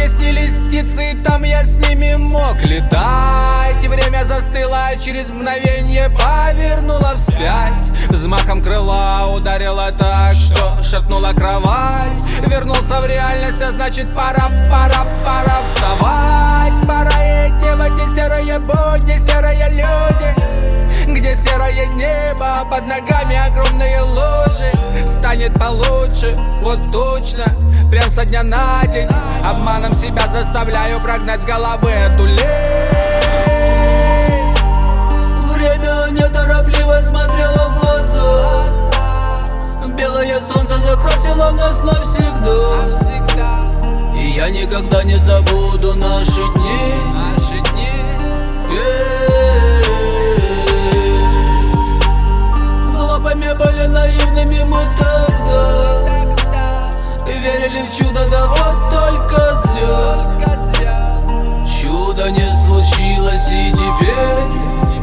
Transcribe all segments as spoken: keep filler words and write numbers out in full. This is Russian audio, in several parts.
снились птицы, и там я с ними мог летать. Время застыло, через мгновенье повернуло вспять. Взмахом крыла ударила так, что шатнула кровать. Вернулся в реальность, а значит пора, пора, пора вставать. Пора идти в эти серые будни, серые люди, где серое небо, под ногами огромные лужи. Станет получше, вот точно, прям со дня на день. Обманом себя заставляю прогнать с головы эту лень. Время неторопливо смотрело в глаза. Белое солнце закрасило нас навсегда. И я никогда не забуду наши дни, наши дни. Глупыми были, наивными мы тогда. Верили в чудо, да вот только зря. Чудо не случилось и теперь.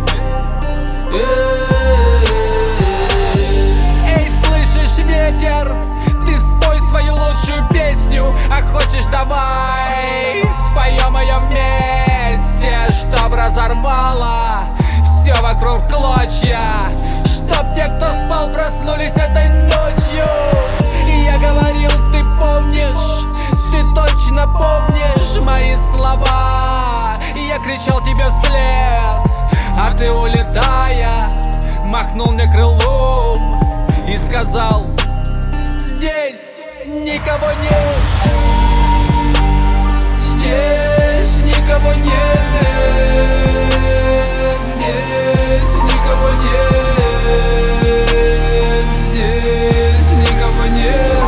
Эй, слышишь, ветер, ты спой свою лучшую песню. А хочешь, давай споем ее вместе, чтоб разорвало все вокруг в клочья. Чтоб те, кто спал, проснулись этой ночью. И я говорил, ты помнишь, ты точно помнишь мои слова. И я кричал тебе вслед, а ты, улетая, махнул мне крылом и сказал: здесь никого нет. Здесь никого нет. Здесь никого нет. Здесь никого нет.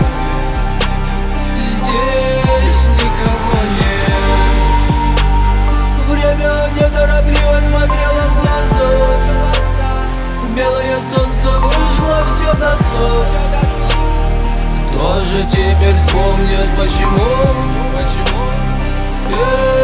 Здесь никого нет. Время неторопливо смотрело в глаза. Белое солнце выжгло все дотла. Кто же теперь вспомнит почему? Почему? Э-э-э.